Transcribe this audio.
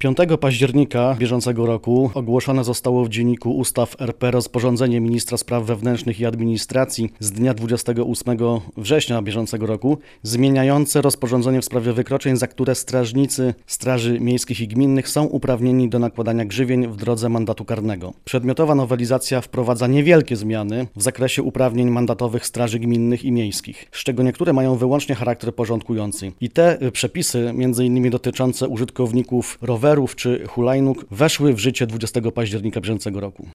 5 października bieżącego roku ogłoszone zostało w Dzienniku Ustaw RP rozporządzenie Ministra Spraw Wewnętrznych i Administracji z dnia 28 września bieżącego roku zmieniające rozporządzenie w sprawie wykroczeń, za które strażnicy Straży Miejskich i Gminnych są uprawnieni do nakładania grzywien w drodze mandatu karnego. Przedmiotowa nowelizacja wprowadza niewielkie zmiany w zakresie uprawnień mandatowych straży gminnych i miejskich, z czego niektóre mają wyłącznie charakter porządkujący. I te przepisy, m.in. dotyczące użytkowników rowerów czy hulajnóg, weszły w życie 20 października bieżącego roku.